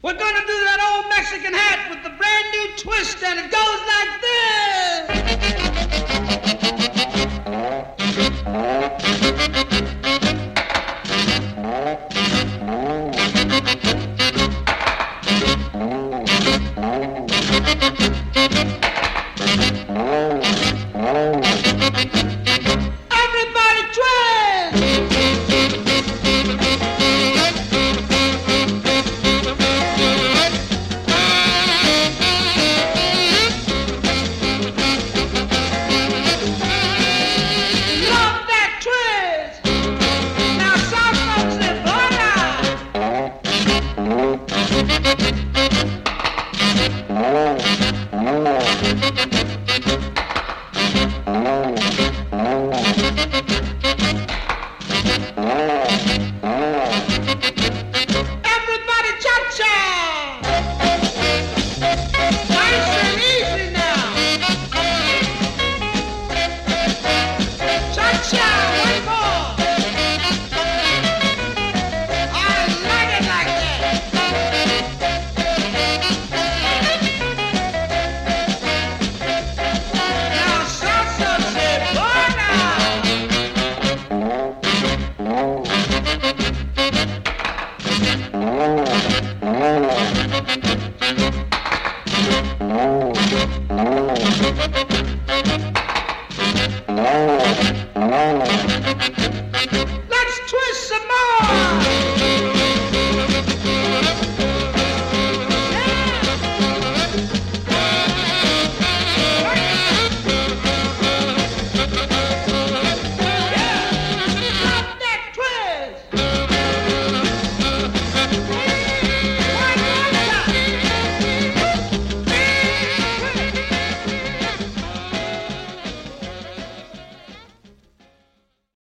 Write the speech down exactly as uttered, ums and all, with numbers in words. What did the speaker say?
We're gonna do that old Mexican hat with the brand new twist, and it goes like everybody twist! Love that twist! Now some folks say, everybody cha-cha! Nice and easy now. Cha-cha, one more. I like it like that. Now salsa say, boy now.